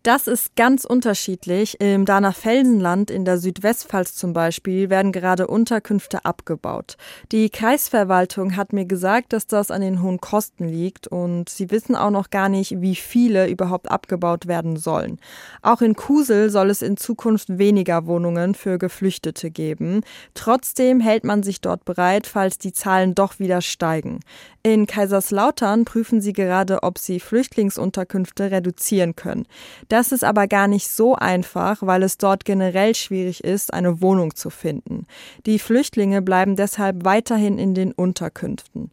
Das ist ganz unterschiedlich. Im Dahner-Felsenland in der Südwestpfalz zum Beispiel werden gerade Unterkünfte abgebaut. Die Kreisverwaltung hat mir gesagt, dass das an den hohen Kosten liegt und sie wissen auch noch gar nicht, wie viele überhaupt abgebaut werden sollen. Auch in Kusel soll es in Zukunft weniger Wohnungen für Geflüchtete geben. Trotzdem hält man sich dort bereit, falls die Zahlen doch wieder steigen. In Kaiserslautern prüfen sie gerade, ob sie Flüchtlingsunterkünfte reduzieren können. Das ist aber gar nicht so einfach, weil es dort generell schwierig ist, eine Wohnung zu finden. Die Flüchtlinge bleiben deshalb weiterhin in den Unterkünften.